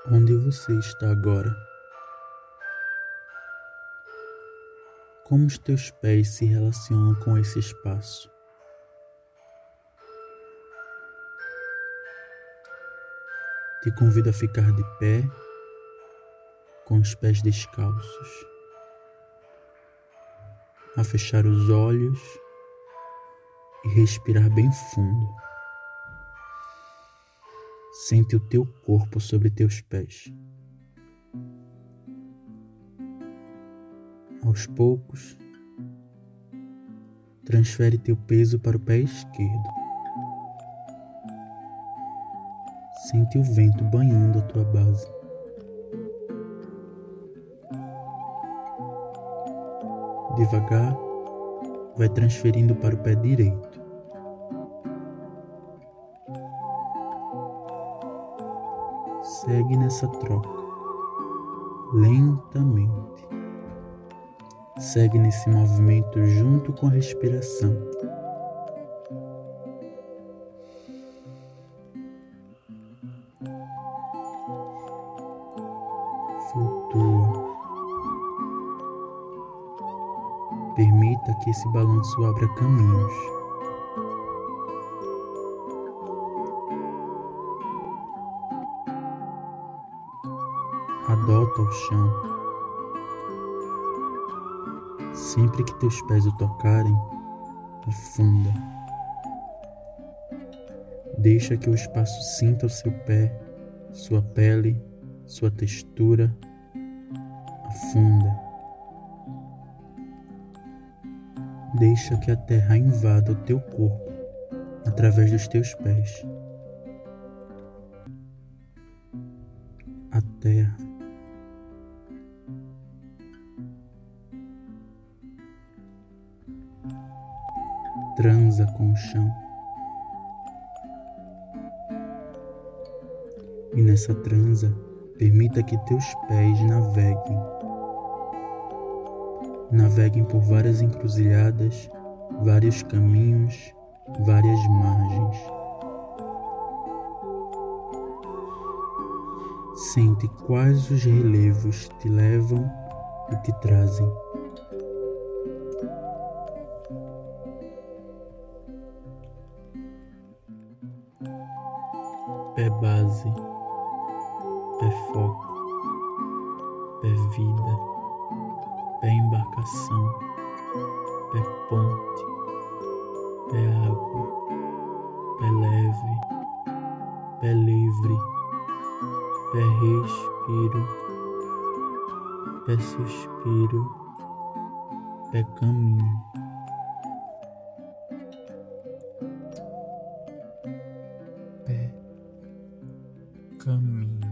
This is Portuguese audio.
Onde você está agora? Como os teus pés se relacionam com esse espaço? Te convido a ficar de pé, com os pés descalços, a fechar os olhos e respirar bem fundo. Sente o teu corpo sobre teus pés. Aos poucos, transfere teu peso para o pé esquerdo. Sente o vento banhando a tua base. Devagar, vai transferindo para o pé direito. Segue nessa troca, lentamente. Segue nesse movimento junto com a respiração. Flutua. Permita que esse balanço abra caminhos. Adota o chão. Sempre que teus pés o tocarem, afunda. Deixa que o espaço sinta o seu pé, sua pele, sua textura. Afunda. Deixa que a terra invada o teu corpo através dos teus pés. A terra. Transa com o chão. E nessa transa, permita que teus pés naveguem por várias encruzilhadas, vários caminhos, várias margens. Sente quais os relevos te levam e te trazem. Pé base, pé foco, pé vida, pé embarcação, pé ponte, pé água, pé leve, pé livre, pé respiro, pé suspiro, pé caminho. Pé caminho.